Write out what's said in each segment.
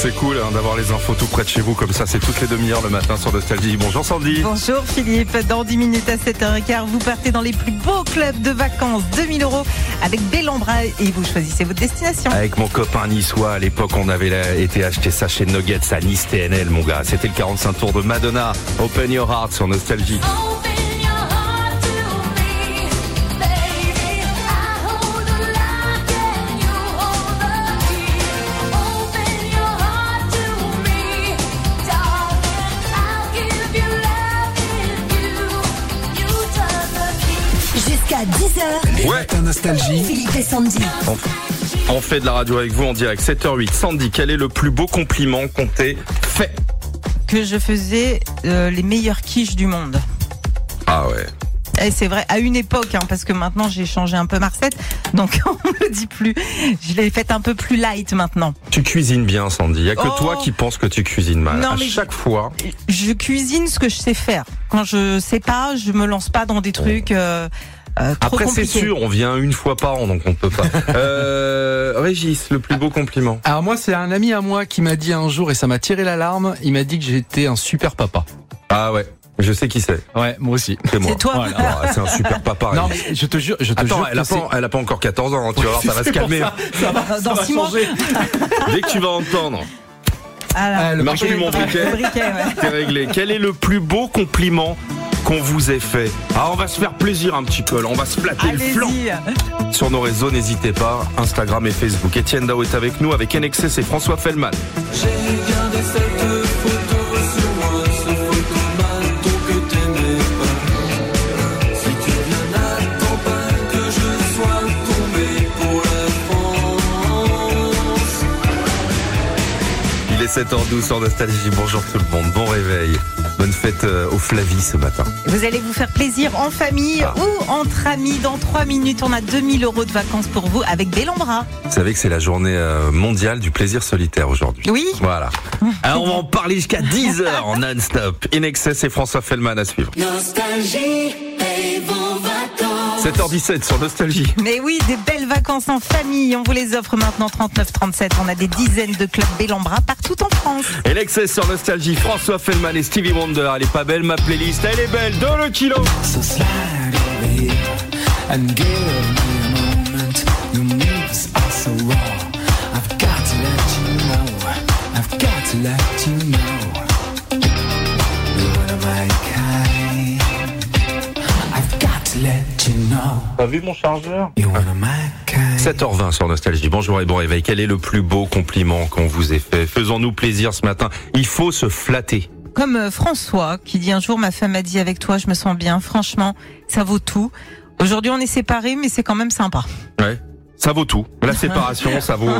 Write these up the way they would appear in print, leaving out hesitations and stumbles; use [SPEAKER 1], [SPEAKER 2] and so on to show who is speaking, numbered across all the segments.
[SPEAKER 1] c'est cool d'avoir les infos tout près de chez vous, comme ça c'est toutes les demi-heures le matin sur Nostalgie. Bonjour Sandy.
[SPEAKER 2] Bonjour Philippe, dans 10 minutes à 7h15, vous partez dans les plus beaux clubs de vacances, 2000 € avec Bellambra et vous choisissez votre destination.
[SPEAKER 1] Avec mon copain niçois, à l'époque on avait été acheter ça chez Nuggets à Nice TNL mon gars. C'était le 45 tours de Madonna, Open Your Heart sur Nostalgie.
[SPEAKER 3] Jusqu'à 10h.
[SPEAKER 1] Ouais.
[SPEAKER 4] Nostalgie.
[SPEAKER 3] Philippe et Sandy.
[SPEAKER 1] On fait de la radio avec vous en direct, 7h08. Sandy, quel est le plus beau compliment qu'on t'ait fait?
[SPEAKER 2] Que je faisais les meilleures quiches du monde.
[SPEAKER 1] Ah ouais.
[SPEAKER 2] Et c'est vrai, à une époque, parce que maintenant j'ai changé un peu ma recette, donc on ne me dit plus. Je l'ai faite un peu plus light maintenant.
[SPEAKER 1] Tu cuisines bien Sandy, il n'y a que toi qui penses que tu cuisines mal.
[SPEAKER 2] Non,
[SPEAKER 1] à
[SPEAKER 2] mais
[SPEAKER 1] chaque fois.
[SPEAKER 2] Je cuisine ce que je sais faire. Quand je sais pas, je me lance pas dans des trucs trop
[SPEAKER 1] Après
[SPEAKER 2] compliqués.
[SPEAKER 1] c'est sûr, on vient une fois par an donc on peut pas. Régis, le plus beau compliment.
[SPEAKER 4] Alors moi, c'est un ami à moi qui m'a dit un jour, et ça m'a tiré l'alarme, il m'a dit que j'étais un super papa.
[SPEAKER 1] Ah ouais, je sais qui c'est.
[SPEAKER 4] Ouais, moi aussi.
[SPEAKER 1] C'est moi.
[SPEAKER 2] C'est toi.
[SPEAKER 4] Voilà.
[SPEAKER 1] Ah, c'est un super papa.
[SPEAKER 4] Non, mais je te jure,
[SPEAKER 1] Attends, elle
[SPEAKER 4] que
[SPEAKER 1] a pas encore 14 ans, tu vas voir, ça va se calmer.
[SPEAKER 4] ça va
[SPEAKER 2] Dans 6 mois.
[SPEAKER 4] changer.
[SPEAKER 1] Dès que tu vas entendre,
[SPEAKER 2] Ah,
[SPEAKER 4] le
[SPEAKER 1] marche plus mon briquet,
[SPEAKER 2] le briquet, ouais.
[SPEAKER 1] c'est réglé. Quel est le plus beau compliment qu'on vous ait fait? Ah, on va se faire plaisir un petit peu, là. On va se flatter le flanc.
[SPEAKER 2] Allez-y.
[SPEAKER 1] Sur nos réseaux, n'hésitez pas, Instagram et Facebook. Étienne Dao est avec nous, avec NXS et François Fellman.
[SPEAKER 5] J'ai regardé cette photo sur moi, ce photomaton que t'aimais pas. Si tu viens, n'attends pas que je sois tombé pour la France.
[SPEAKER 1] Il est 7h12 sur Nostalgie. Bonjour tout le monde, bon réveil. Bonne fête au Flavie ce matin.
[SPEAKER 2] Vous allez vous faire plaisir en famille ou entre amis. Dans 3 minutes, on a 2000 € de vacances pour vous avec Bellambra.
[SPEAKER 1] Vous savez que c'est la journée mondiale du plaisir solitaire aujourd'hui.
[SPEAKER 2] Oui.
[SPEAKER 1] Voilà. Alors on va en parler jusqu'à 10h en non-stop. NXS et François Fellman à suivre.
[SPEAKER 3] Nostalgie et vos vacances.
[SPEAKER 1] 7h17 sur Nostalgie.
[SPEAKER 2] Mais oui, des belles vacances en famille. On vous les offre maintenant 39-37. On a des dizaines de clubs Bellambra partout en France.
[SPEAKER 1] NXS sur Nostalgie. François Fellman et Stevie Wonder. Elle est pas belle ma playlist, elle est belle. Dans le kilo.
[SPEAKER 5] So slide over here and give me a moment. Your moves are so raw. I've got to let you know. I've got to let you know. You're one of my kind. I've got to let you know.
[SPEAKER 1] T'as vu mon chargeur?
[SPEAKER 5] You're one of my kind.
[SPEAKER 1] 7h20 sur Nostalgie. Bonjour et bon réveil. Quel est le plus beau compliment qu'on vous ait fait? Faisons-nous plaisir ce matin. Il faut se flatter.
[SPEAKER 2] Comme François qui dit un jour, ma femme m'a dit avec toi, je me sens bien. Franchement, ça vaut tout. Aujourd'hui, on est séparés, mais c'est quand même sympa.
[SPEAKER 1] Ouais. Ça vaut tout. La séparation, ça vaut.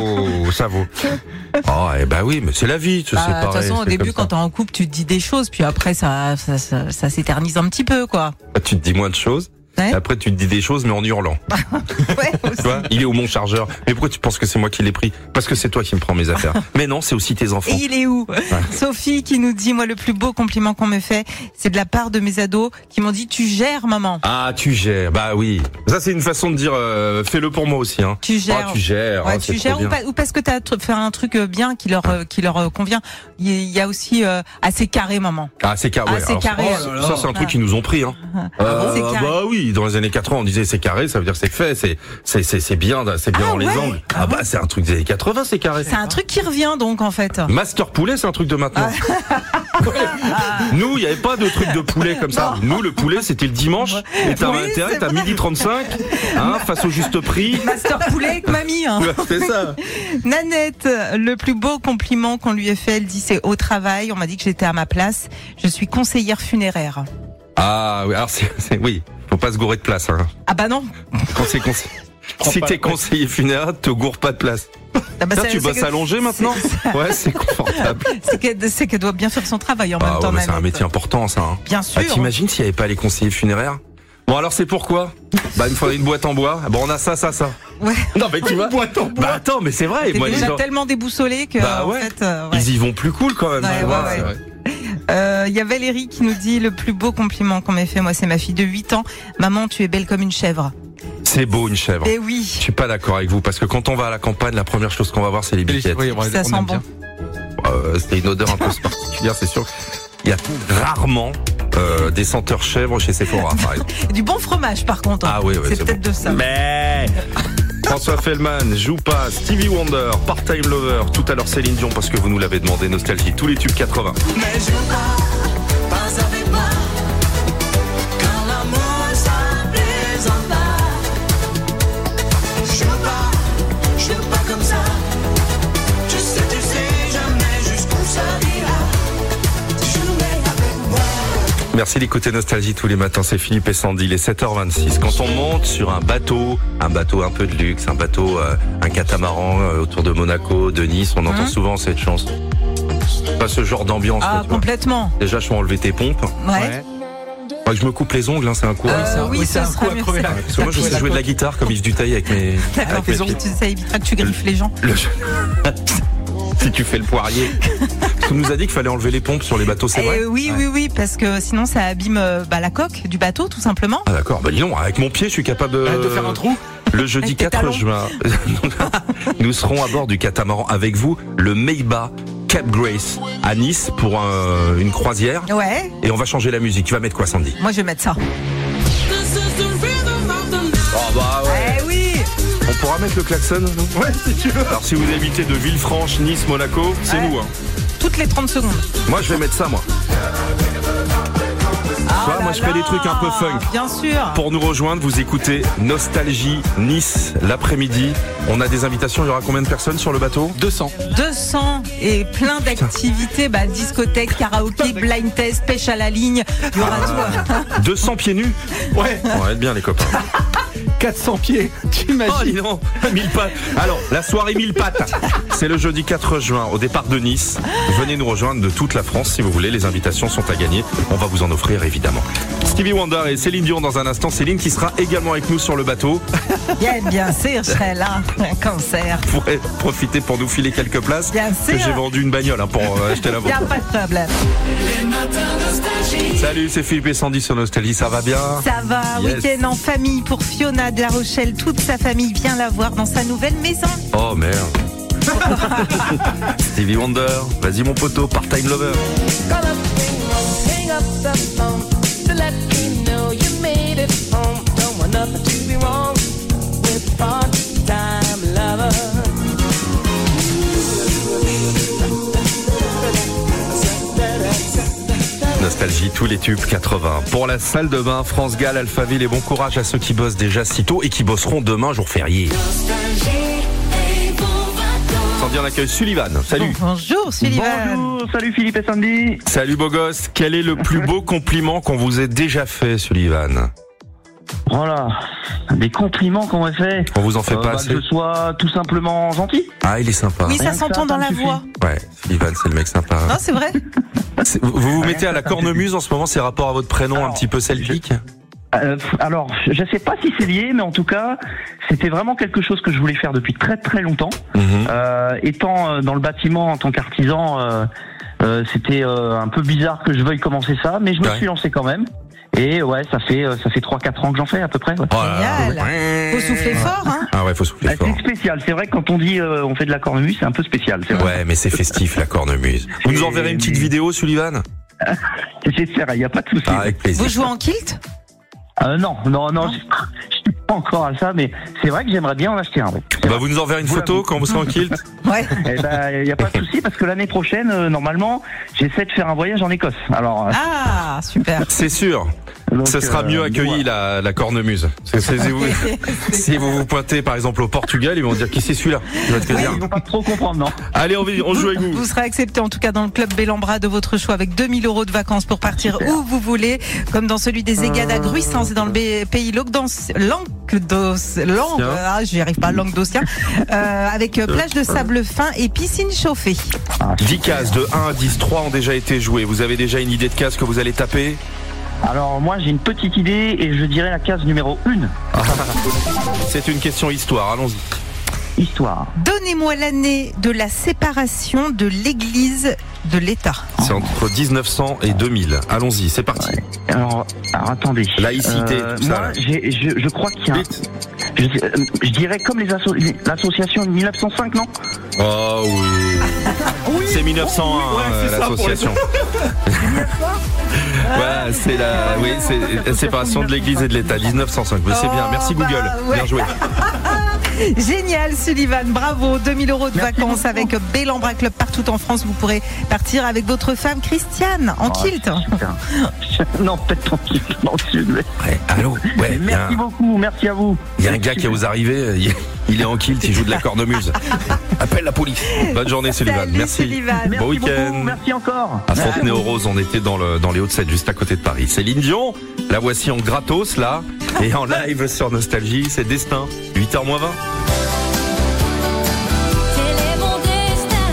[SPEAKER 1] Oh, eh ben oui, mais c'est la vie de se séparer.
[SPEAKER 2] De toute façon, au
[SPEAKER 1] c'est
[SPEAKER 2] début,
[SPEAKER 1] comme
[SPEAKER 2] quand
[SPEAKER 1] ça.
[SPEAKER 2] t'es en couple, tu te dis des choses, puis après, ça s'éternise un petit peu, quoi.
[SPEAKER 1] Tu te dis moins de choses.
[SPEAKER 2] Ouais.
[SPEAKER 1] Et après, tu te dis des choses, mais en hurlant.
[SPEAKER 2] Ouais, aussi.
[SPEAKER 1] Tu vois, il est où mon chargeur? Mais pourquoi tu penses que c'est moi qui l'ai pris? Parce que c'est toi qui me prends mes affaires. Mais non, c'est aussi tes enfants.
[SPEAKER 2] Et il est où? Sophie qui nous dit, moi, le plus beau compliment qu'on me fait, c'est de la part de mes ados qui m'ont dit, tu gères, maman.
[SPEAKER 1] Ah, tu gères. Bah oui. Ça, c'est une façon de dire, fais-le pour moi aussi, hein.
[SPEAKER 2] Tu gères.
[SPEAKER 1] Ah, tu gères.
[SPEAKER 2] Ouais,
[SPEAKER 1] hein,
[SPEAKER 2] tu
[SPEAKER 1] c'est trop
[SPEAKER 2] gères
[SPEAKER 1] bien.
[SPEAKER 2] ou parce que t'as fait un truc bien qui leur convient. Il y a aussi assez carré, maman.
[SPEAKER 1] Ah, c'est carré.
[SPEAKER 2] Ah, c'est carré.
[SPEAKER 1] Ça, c'est un truc qu'ils nous ont pris, hein.
[SPEAKER 2] C'est carré.
[SPEAKER 1] Bah oui, dans les années 80, on disait c'est carré, ça veut dire que c'est fait, c'est bien dans les
[SPEAKER 2] ouais.
[SPEAKER 1] angles. Ah bah c'est un truc des années 80, c'est carré.
[SPEAKER 2] C'est un truc qui revient donc en fait.
[SPEAKER 1] Master poulet, c'est un truc de maintenant. Nous, il n'y avait pas de truc de poulet comme ça. Nous, le poulet, c'était le dimanche. Et t'as
[SPEAKER 2] Oui,
[SPEAKER 1] intérêt,
[SPEAKER 2] c'est
[SPEAKER 1] t'as
[SPEAKER 2] vrai.
[SPEAKER 1] 12h35, hein, face au juste prix.
[SPEAKER 2] Master poulet avec mamie. Hein.
[SPEAKER 1] Ouais, c'est ça.
[SPEAKER 2] Nanette, le plus beau compliment qu'on lui ait fait, elle dit c'est au travail. On m'a dit que j'étais à ma place. Je suis conseillère funéraire.
[SPEAKER 1] Ah oui, alors oui, faut pas se gourer de place. Hein.
[SPEAKER 2] Ah bah non.
[SPEAKER 1] Quand c'est si t'es conseiller funéraire, te gourre pas de place.
[SPEAKER 2] Ah bah,
[SPEAKER 1] Là, tu bosses allongé maintenant? Ouais, c'est confortable.
[SPEAKER 2] C'est qu'elle doit bien faire son travail en même
[SPEAKER 1] Ah
[SPEAKER 2] temps.
[SPEAKER 1] ouais, mais c'est un
[SPEAKER 2] Nanette.
[SPEAKER 1] métier important, ça. Hein.
[SPEAKER 2] Bien sûr.
[SPEAKER 1] Ah, t'imagines s'il n'y avait pas les conseillers funéraires? Bon, alors c'est pourquoi? Bah, il me faudrait une boîte en bois. Bon, on a ça.
[SPEAKER 2] Ouais.
[SPEAKER 1] Non, mais tu vois.
[SPEAKER 4] boîte en bois.
[SPEAKER 1] Bah, attends, mais c'est vrai.
[SPEAKER 2] T'es
[SPEAKER 1] Moi, les
[SPEAKER 2] déjà
[SPEAKER 1] gens,
[SPEAKER 2] tellement déboussolé que
[SPEAKER 1] Bah
[SPEAKER 2] en
[SPEAKER 1] ouais.
[SPEAKER 2] fait, ouais.
[SPEAKER 1] ils y vont plus cool quand même.
[SPEAKER 2] Ouais,
[SPEAKER 1] tu vois,
[SPEAKER 2] ouais,
[SPEAKER 1] c'est
[SPEAKER 2] ouais.
[SPEAKER 1] vrai.
[SPEAKER 2] Il y a Valérie qui nous dit le plus beau compliment qu'on m'ait fait, moi c'est ma fille de 8 ans. Maman, tu es belle comme une chèvre.
[SPEAKER 1] C'est beau une chèvre.
[SPEAKER 2] Eh oui.
[SPEAKER 1] Je suis pas d'accord avec vous parce que quand on va à la campagne, la première chose qu'on va voir c'est les biquettes.
[SPEAKER 4] Oui,
[SPEAKER 2] Ça sent bon.
[SPEAKER 1] C'était une odeur un peu particulière, c'est sûr. Il y a rarement des senteurs chèvre chez Sephora, par exemple.
[SPEAKER 2] Du bon fromage, par contre.
[SPEAKER 1] Ah oui,
[SPEAKER 2] c'est peut-être
[SPEAKER 1] bon.
[SPEAKER 2] de ça.
[SPEAKER 1] Mais François Fellman, joue pas, Stevie Wonder, Part-Time Lover, tout à l'heure Céline Dion parce que vous nous l'avez demandé, Nostalgie, tous les tubes 80.
[SPEAKER 3] Mais je pas avec moi. Quand l'amour ça plaisante pas. Je veux pas comme ça. Tu sais jamais jusqu'où ça ira. Jouer avec moi.
[SPEAKER 1] Merci d'écouter Nostalgie tous les matins, c'est Philippe et Sandy, il est 7h26. Quand on monte sur un bateau un peu de luxe, un catamaran autour de Monaco, de Nice, on entend souvent cette chanson. Pas ce genre d'ambiance.
[SPEAKER 2] Ah,
[SPEAKER 1] là, tu vois.
[SPEAKER 2] complètement.
[SPEAKER 1] Déjà, je vais enlever tes pompes.
[SPEAKER 2] Ouais.
[SPEAKER 1] Faudrait que je me coupe les ongles, c'est un coup.
[SPEAKER 2] Oui,
[SPEAKER 4] c'est
[SPEAKER 2] ça
[SPEAKER 4] un
[SPEAKER 2] sera
[SPEAKER 4] coup à
[SPEAKER 2] mieux.
[SPEAKER 4] crever la-
[SPEAKER 1] Parce que moi, je sais jouer de la guitare comme Yves Duteil avec mes...
[SPEAKER 2] D'accord,
[SPEAKER 1] avec mes
[SPEAKER 2] puis
[SPEAKER 1] pieds.
[SPEAKER 2] ça évitera que tu griffes les gens.
[SPEAKER 1] Si tu fais le poirier. Parce qu'on nous a dit qu'il fallait enlever les pompes sur les bateaux, c'est vrai?
[SPEAKER 2] Oui, parce que sinon ça abîme la coque du bateau, tout simplement.
[SPEAKER 1] Ah d'accord, bah dis donc, avec mon pied, je suis capable
[SPEAKER 4] De faire un trou.
[SPEAKER 1] Le jeudi
[SPEAKER 2] Avec tes
[SPEAKER 1] 4
[SPEAKER 2] talons.
[SPEAKER 1] juin, nous serons à bord du catamaran avec vous, le Meiba Cap Grace à Nice pour une croisière.
[SPEAKER 2] Ouais,
[SPEAKER 1] Et on va changer la musique. Tu vas mettre quoi, Sandy?
[SPEAKER 2] moi je vais mettre ça.
[SPEAKER 1] Oh bah ouais.
[SPEAKER 2] Eh oui.
[SPEAKER 1] On pourra mettre le klaxon?
[SPEAKER 4] Ouais, si tu veux.
[SPEAKER 1] Alors si vous habitez de Villefranche, Nice, Monaco, c'est
[SPEAKER 2] Ouais.
[SPEAKER 1] nous. Hein.
[SPEAKER 2] Toutes les 30 secondes.
[SPEAKER 1] Moi je vais mettre ça, moi.
[SPEAKER 2] Ah
[SPEAKER 1] moi,
[SPEAKER 2] là
[SPEAKER 1] je fais des
[SPEAKER 2] là,
[SPEAKER 1] trucs un peu funk.
[SPEAKER 2] Bien sûr.
[SPEAKER 1] Pour nous rejoindre, vous écoutez Nostalgie Nice l'après-midi. On a des invitations, il y aura combien de personnes sur le bateau?
[SPEAKER 4] 200.
[SPEAKER 2] 200 et plein d'activités, discothèque, karaoké, blind test, pêche à la ligne, il y aura tout.
[SPEAKER 1] 200 pieds nus?
[SPEAKER 4] Ouais.
[SPEAKER 1] On va être bien les copains.
[SPEAKER 4] 400 pieds.
[SPEAKER 1] Oh, dis
[SPEAKER 4] T'imagines?
[SPEAKER 1] donc, 1000 pattes. Alors, la soirée 1000 pattes, c'est le jeudi 4 juin au départ de Nice. Venez nous rejoindre de toute la France si vous voulez. Les invitations sont à gagner. On va vous en offrir évidemment. Stevie Wonder et Céline Dion dans un instant. Céline qui sera également avec nous sur le bateau.
[SPEAKER 2] Bien sûr, je serai là, un concert.
[SPEAKER 1] Vous pourrez profiter pour nous filer quelques places.
[SPEAKER 2] Bien
[SPEAKER 1] Que
[SPEAKER 2] sûr.
[SPEAKER 1] j'ai vendu une bagnole pour acheter la
[SPEAKER 2] Il n'y
[SPEAKER 1] vôtre.
[SPEAKER 2] a pas de problème.
[SPEAKER 3] Les matins nostalgie.
[SPEAKER 1] Salut, c'est Philippe et Sandy sur Nostalgie. Ça va bien?
[SPEAKER 2] Ça va,
[SPEAKER 1] Yes.
[SPEAKER 2] week-end en famille pour Fiona de La Rochelle. Toute sa famille vient la voir dans sa nouvelle maison.
[SPEAKER 1] Oh merde. Stevie Wonder, vas-y mon poteau, Part-Time Lover.
[SPEAKER 6] Call up, hang up the phone to let me know you made it home. Don't want nothing to be wrong with part-time lover.
[SPEAKER 1] Nostalgie, tous les tubes 80. Pour la salle de bain, France Gall, Alphaville et bon courage à ceux qui bossent déjà si tôt et qui bosseront demain, jour férié.
[SPEAKER 3] Nostalgie et vos vacances.
[SPEAKER 1] Sans dire on accueille Sullivan. Salut.
[SPEAKER 2] Bonjour, Sullivan.
[SPEAKER 7] Bonjour, salut Philippe et Sandy.
[SPEAKER 1] Salut beau gosse. Quel est le plus beau compliment qu'on vous ait déjà fait, Sullivan?
[SPEAKER 7] Voilà, des compliments qu'on m'a fait.
[SPEAKER 1] On vous en fait pas
[SPEAKER 7] Que
[SPEAKER 1] assez?
[SPEAKER 7] je sois tout simplement gentil.
[SPEAKER 1] Ah, il est sympa.
[SPEAKER 2] Oui, ça
[SPEAKER 7] Rien que
[SPEAKER 2] s'entend
[SPEAKER 7] ça,
[SPEAKER 2] dans
[SPEAKER 7] ça
[SPEAKER 2] la
[SPEAKER 7] me suffit.
[SPEAKER 2] voix.
[SPEAKER 1] Ouais, Sullivan, c'est le mec sympa.
[SPEAKER 2] Non, c'est vrai.
[SPEAKER 1] Vous vous mettez à la cornemuse en ce moment, c'est rapport à votre prénom un
[SPEAKER 7] Alors,
[SPEAKER 1] petit peu celtique?
[SPEAKER 7] Alors, je sais pas si c'est lié, mais en tout cas, c'était vraiment quelque chose que je voulais faire depuis très très longtemps.
[SPEAKER 1] Mhm.
[SPEAKER 7] Étant dans le bâtiment en tant qu'artisan, c'était un peu bizarre que je veuille commencer ça, mais je me
[SPEAKER 1] Ouais.
[SPEAKER 7] suis lancé quand même. Et ouais, ça fait 3-4 ans que j'en fais à peu près. Ouais.
[SPEAKER 1] Oh là là.
[SPEAKER 2] Génial. Faut souffler fort, hein.
[SPEAKER 1] Ah ouais, faut souffler fort.
[SPEAKER 7] C'est spécial. C'est vrai que quand on dit on fait de la cornemuse, c'est un peu spécial. C'est vrai.
[SPEAKER 1] Ouais, mais c'est festif la cornemuse. Vous nous enverrez une petite vidéo, Sullivan?
[SPEAKER 7] J'espère, il n'y a pas de souci.
[SPEAKER 1] Ah, avec plaisir.
[SPEAKER 2] Vous jouez en kilt?
[SPEAKER 7] Non, je suis pas encore à ça, mais c'est vrai que j'aimerais bien en acheter un. Ouais.
[SPEAKER 1] Bah, vous nous enverrez une photo quand vous serez en kilt?
[SPEAKER 2] Ouais.
[SPEAKER 7] Eh ben, il n'y a pas de souci parce que l'année prochaine, normalement, j'essaie de faire un voyage en Écosse. Alors,
[SPEAKER 2] Ah, super.
[SPEAKER 1] C'est sûr.
[SPEAKER 7] donc,
[SPEAKER 1] Ce sera mieux accueilli
[SPEAKER 7] voilà.
[SPEAKER 1] la cornemuse. Si vous vous pointez par exemple au Portugal, ils vont dire qui c'est celui-là. Il va te dire.
[SPEAKER 7] Ils vont pas trop comprendre, non.
[SPEAKER 1] Allez, on joue avec vous.
[SPEAKER 2] Vous serez accepté en tout cas dans le club Bellambra de votre choix avec 2000 € de vacances pour partir où vous voulez, comme dans celui des Égades à Gruissant, c'est dans le pays j'y arrive pas, Languedocien, avec plage de sable fin et piscine chauffée.
[SPEAKER 1] 10 cases de 1 à 10, 3 ont déjà été jouées. Vous avez déjà une idée de case que vous allez taper?
[SPEAKER 7] Alors, moi, j'ai une petite idée et je dirais la case numéro 1.
[SPEAKER 1] C'est une question histoire, allons-y.
[SPEAKER 7] Histoire.
[SPEAKER 2] Donnez-moi l'année de la séparation de l'Église de l'État.
[SPEAKER 1] C'est entre 1900 et 2000. Allons-y, c'est parti.
[SPEAKER 7] Alors attendez.
[SPEAKER 1] Laïcité, tout ça,
[SPEAKER 7] Moi,
[SPEAKER 1] là.
[SPEAKER 7] je crois qu'il y a.
[SPEAKER 1] Vite.
[SPEAKER 7] Je dirais comme l'association de 1905, non?
[SPEAKER 1] Oh oui. C'est 1901, l'association. Ouais, c'est la séparation de l'Église et de l'État, 1905. Mais c'est bien. Merci Google.
[SPEAKER 2] ouais.
[SPEAKER 1] Bien joué.
[SPEAKER 2] Génial Sullivan, bravo, 2000 € de vacances avec Bellambra Club partout en France. Vous pourrez partir avec votre femme Christiane en kilt.
[SPEAKER 7] Non, peut-être en kilt dans le sud.
[SPEAKER 1] Ouais, allô. Ouais,
[SPEAKER 7] Merci beaucoup, merci à vous.
[SPEAKER 1] Il y a un gars qui vous arrivé, il est en kilt, il joue de la cornemuse. Appelle la police. Bonne journée Sullivan.
[SPEAKER 2] Salut,
[SPEAKER 1] Merci.
[SPEAKER 2] Sullivan.
[SPEAKER 1] Bon
[SPEAKER 7] Merci
[SPEAKER 1] week-end.
[SPEAKER 7] beaucoup, merci encore.
[SPEAKER 1] À Fontenay-aux-Roses, on était dans les Hauts-de-Seine, juste à côté de Paris. Céline Dion, la voici en gratos là, et en live sur Nostalgie, c'est Destin, 8h moins 20.
[SPEAKER 8] Tel est mon destin,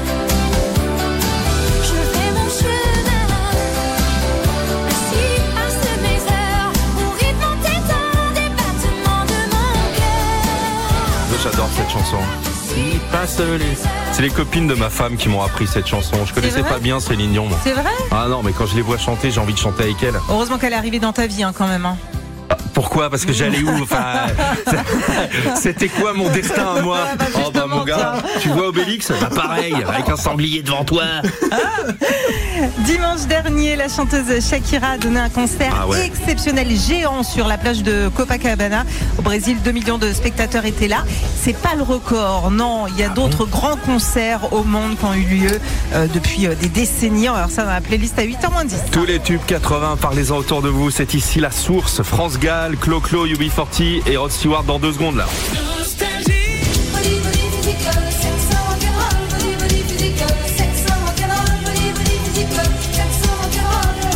[SPEAKER 8] je fais mon chemin, ainsi passent mes heures, au rythme entêtant des battements de mon cœur.
[SPEAKER 1] J'adore cette chanson. C'est les copines de ma femme qui m'ont appris cette chanson. Je connaissais
[SPEAKER 2] vrai
[SPEAKER 1] pas bien Céline Dion, moi.
[SPEAKER 2] C'est vrai?
[SPEAKER 1] Ah non, mais quand je les vois chanter, j'ai envie de chanter avec elle.
[SPEAKER 2] Heureusement qu'elle est arrivée dans ta vie quand même.
[SPEAKER 1] Pourquoi? Parce que j'allais où? Enfin, c'était quoi mon destin à moi? Oh bah mon gars, tu vois Obélix? Bah pareil, avec un sanglier devant toi.
[SPEAKER 2] Dimanche dernier, la chanteuse Shakira a donné un concert exceptionnel géant sur la plage de Copacabana. Au Brésil, 2 millions de spectateurs étaient là. C'est pas le record, non. Il y a d'autres grands concerts au monde qui ont eu lieu depuis des décennies. Alors ça, dans la playlist à 8h moins 10.
[SPEAKER 1] Tous les tubes 80, parlez-en autour de vous. C'est ici la source. France Gall, Clo-Clo, UB40 et Rod Stewart dans 2 secondes là.
[SPEAKER 8] Body, body, physical, sex and rock'n'roll. Body, body, physical, sex and rock'n'roll. Body, body, physical, sex and rock'n'roll.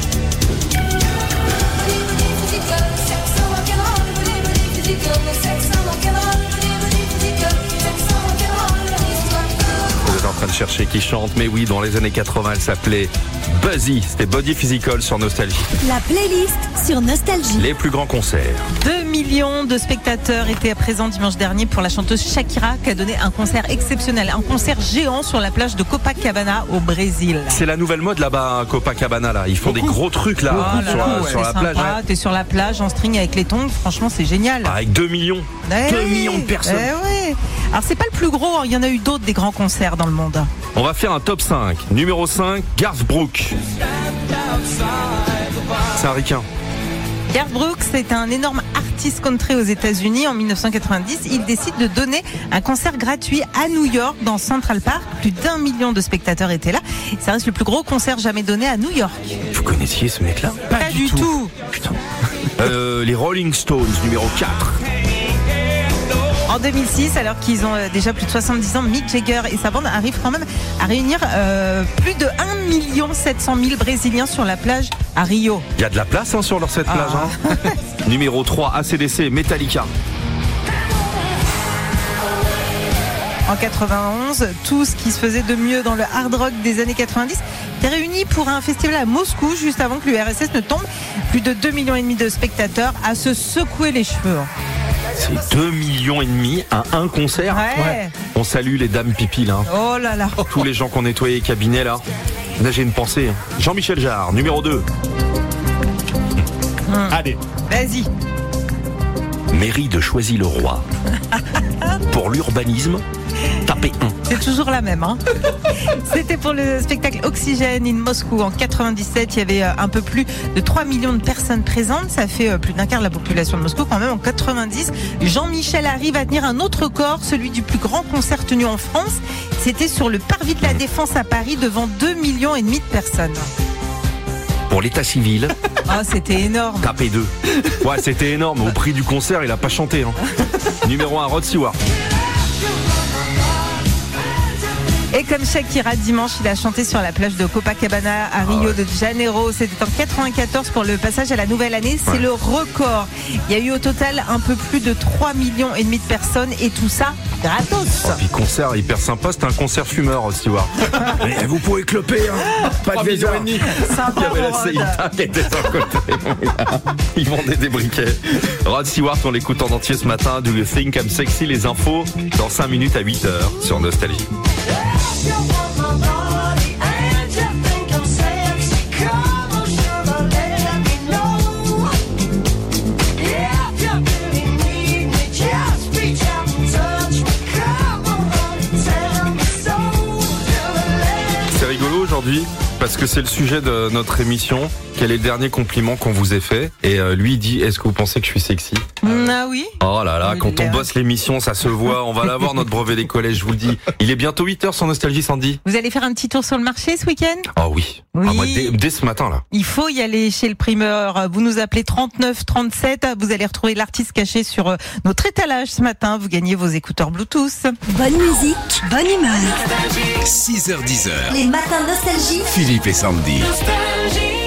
[SPEAKER 8] Body, body, physical, sex and rock'n'roll. Body, body, physical, sex and rock'n'roll. Body, body, physical, sex and rock'n'roll.
[SPEAKER 1] Vous êtes en train de chercher qui chante, mais oui, dans les années 80, elle s'appelait Buzzy. C'était Body Physical sur Nostalgie.
[SPEAKER 8] La playlist sur Nostalgie.
[SPEAKER 1] Les plus grands concerts.
[SPEAKER 2] 2 millions de spectateurs étaient présents dimanche dernier pour la chanteuse Shakira qui a donné un concert exceptionnel, un concert géant sur la plage de Copacabana au Brésil.
[SPEAKER 1] C'est la nouvelle mode là-bas à Copacabana là. Ils font des gros trucs là sur la plage.
[SPEAKER 2] Sympa, t'es sur la plage en string avec les tongs, franchement c'est génial.
[SPEAKER 1] Avec 2 millions. 2 millions de personnes.
[SPEAKER 2] Ouais. Alors c'est pas le plus gros, il y en a eu d'autres des grands concerts dans le monde.
[SPEAKER 1] On va faire un top 5. Numéro 5, Garth Brooks. C'est un ricain.
[SPEAKER 2] Garth Brooks est un énorme artiste country aux États-Unis. En 1990, il décide de donner un concert gratuit à New York dans Central Park. Plus d'1 million de spectateurs étaient là. Ça reste le plus gros concert jamais donné à New York.
[SPEAKER 1] Vous connaissiez ce mec-là?
[SPEAKER 2] Pas du tout.
[SPEAKER 1] Putain. Les Rolling Stones, numéro 4.
[SPEAKER 2] En 2006, alors qu'ils ont déjà plus de 70 ans, Mick Jagger et sa bande arrivent quand même à réunir plus de 1 700 000 Brésiliens sur la plage à Rio.
[SPEAKER 1] Il y a de la place sur cette plage. Hein. Numéro 3, AC/DC, Metallica.
[SPEAKER 2] En 91, tout ce qui se faisait de mieux dans le hard rock des années 90 était réuni pour un festival à Moscou juste avant que l'URSS ne tombe. Plus de 2,5 millions de spectateurs à se secouer les cheveux.
[SPEAKER 1] C'est 2,5 millions à un concert.
[SPEAKER 2] Ouais.
[SPEAKER 1] On salue les dames pipi là.
[SPEAKER 2] Oh là là.
[SPEAKER 1] Tous les gens qui ont nettoyé les cabinets là. Là j'ai une pensée. Jean-Michel Jarre, numéro 2.
[SPEAKER 9] Allez.
[SPEAKER 2] Vas-y.
[SPEAKER 1] Mairie de Choisy-le-Roi. Pour l'urbanisme, tapez 1.
[SPEAKER 2] C'est toujours la même. C'était pour le spectacle Oxygène in Moscou en 97. Il y avait un peu plus de 3 millions de personnes présentes. Ça fait plus d'un quart de la population de Moscou quand même. En 90, Jean-Michel arrive à tenir un autre record, celui du plus grand concert tenu en France. C'était sur le parvis de la Défense à Paris devant 2,5 millions de personnes.
[SPEAKER 1] Pour l'état civil,
[SPEAKER 2] c'était énorme.
[SPEAKER 1] tapez 2. Ouais, c'était énorme. Au prix du concert, il a pas chanté. Numéro 1, Rod Stewart.
[SPEAKER 2] Et comme Shakira, dimanche, il a chanté sur la plage de Copacabana à Rio de Janeiro. C'était en 94 pour le passage à la nouvelle année. C'est le record. Il y a eu au total un peu plus de 3,5 millions de personnes et tout ça gratos.
[SPEAKER 1] Puis concert hyper sympa, c'était un concert fumeur, Rod Stewart. Et vous pouvez cloper, pas de
[SPEAKER 9] millions et demi.
[SPEAKER 2] Sympa.
[SPEAKER 1] Il y avait la Seita qui était sur le côté. Ils vendaient des briquets. Rod Stewart, on l'écoute en entier ce matin. Do you think I'm sexy? Les infos dans 5 minutes à 8h sur Nostalgie.
[SPEAKER 3] You want my body and you think I'm sexy. Come on, sugar, let me know. If you really need me,
[SPEAKER 1] parce que c'est le sujet de notre émission. Quel est le dernier compliment qu'on vous ait fait? Et lui il dit, est-ce que vous pensez que je suis sexy?
[SPEAKER 2] Ah oui.
[SPEAKER 1] Oh là là,
[SPEAKER 2] Oui,
[SPEAKER 1] quand on
[SPEAKER 2] l'air.
[SPEAKER 1] bosse l'émission, ça se voit. On va l'avoir, notre brevet des collèges, je vous le dis. Il est bientôt 8h sur Nostalgie, Sandy.
[SPEAKER 2] Vous allez faire un petit tour sur le marché ce week-end?
[SPEAKER 1] Oh oui.
[SPEAKER 2] Oui.
[SPEAKER 1] Ah, moi, dès ce matin là.
[SPEAKER 2] Il faut y aller chez le primeur. Vous nous appelez 39 37. Vous allez retrouver l'artiste caché sur notre étalage ce matin. Vous gagnez vos écouteurs Bluetooth.
[SPEAKER 9] Bonne musique, bonne humeur.
[SPEAKER 10] 6h10.
[SPEAKER 9] Les matins nostalgie.
[SPEAKER 10] Philippe et Sandy.
[SPEAKER 3] Nostalgie.